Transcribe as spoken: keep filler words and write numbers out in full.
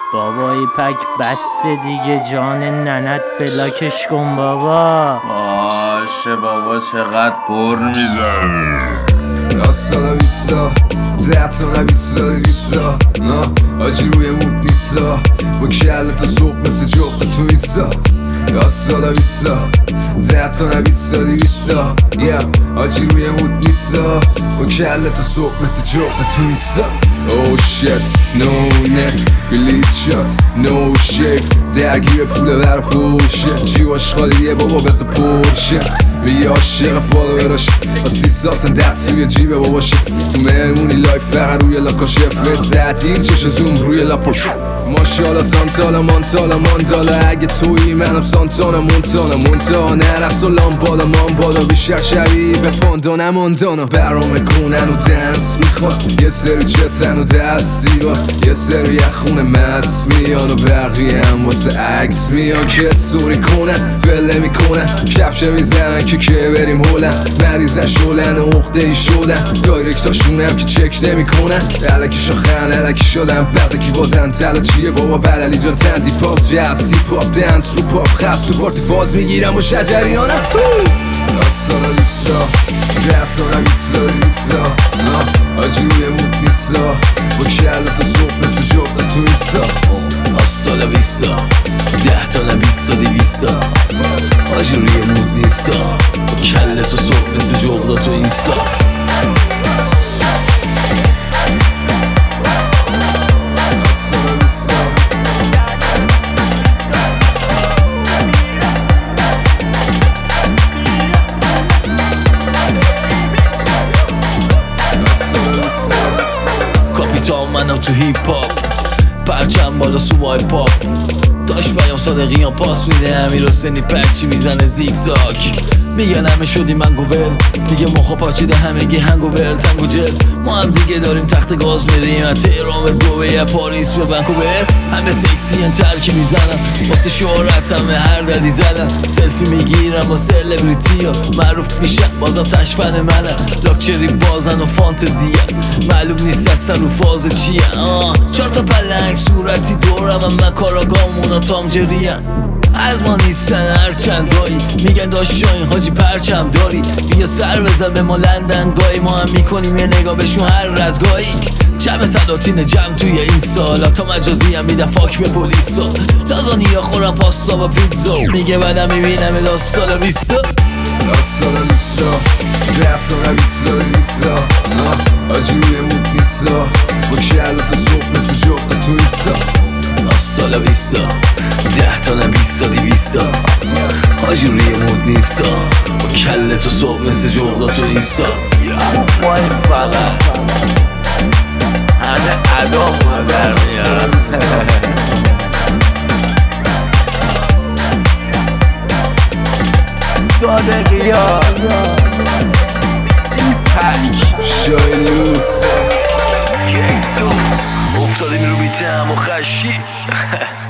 بابا ایپک بس دیگه، جان ننت بلاکش کن بابا. باشه بابا چقدر قر میزنی. راستانا بیستا ده تا نبیستا دیویستا نه آجی روی مود نیستا با کله تا صبح مثل جغد تو اینستا. راستانا بیستا ده تا نبیستا دیویستا آجی روی مود نیستا با کله تا صبح مثل جغد تو اینستا. Oh shit, no net, release shot, no shave. درگیر پوله بر خوشه جیواش خالیه بابا بس پرشه. بی عاشق فالووراش با سی ساتن دست روی جیبه باباشه. تو مهمونی لایف فقط روی لاکاشه فرست تعطیل چش زوم روی لاپاشه. ماشاءالله سانتالا مانتالا ماندالا اگه تویی منم سانتانا مونتانا مونتانا نرقص و لامبادا مامبادا بیشتر شبیه به پاندانا ماندانا. برامه کنن و دنس میخوان یه سری چتن و دستی با یه سری خونه مست میان و بقیه هم واسه عکس میان که سوری کنن فله میکنن کفشه میزنن که که بریم هولن مریضن شولن و عقده ای شدن دایرکتاشونم که چک نمیکنن علکی شاخن علکی شدن بعضی بازن تلا چیه بابا بللی جان تندی پاس جستی پاپ دنس رو پاپ خست تو پارتی فاز میگیرم و شجریانم. راستانا لیستا ده تا نبیستا لیستا نه آجی روی مود نیستا با کله تا صبح مثل جغد تو اینستا. راستانا بیستا ده تا نبیستا دیویستا آجی روی مود نیستا با کله تا صبح مثل جغد تو اینستا. کاپیتان منم تو هیپ هاپ پرچم بالا سوای پاپ داشت بیام صادقیان پاس میده امیر حسینی پرچی میزنه زیگزاگ. میگن همه شدی من گوول دیگه مخا پاچیده همگی هنگوور تنگ و جز ما هم دیگه داریم تخت گاز میریم از تهران به دوبه پاریس به ونکوور. همه سکسی ان ترکی میزنن واسه شهرت همه هر دلی زدن سلفی میگیرم با سلبریتی ها معروف میشن بازم تشفن منن لاکچری بازن و فانتزیه معلوم نیست اصلا رو فاز چیه. آه چهار تا پلنگ صورتی دورم هم من کاراگامونا تامجریه از ما نیستن هرچندایی میگن داشتاین حاجی پرچم داری بیا سر بزن به ما لندن گاهی ما هم میکنیم یه نگاه بهشون هر رزگاهی. جمع سلاطین جمع توی این سالا تا مجازی هم میدن فاک به پلیسا لازانیا خورم پاستا با پیتزا میگه بعدم میبینم داستالا بیستا. راستانا لیستا ده تا نبیستا لیستا نه آجی روی مود نیستا با کله تا صبح مثل جغد تو اینستا. راستانا بیستا ده تا نبیستا دیویستا آجی روی مود نیستا با کله تا صبح مثل جغدا تو اینستا. ما این فقط همه ادامو در میارم. صادقیان ایپک شاینوف افتادیم رو بیتم و خشی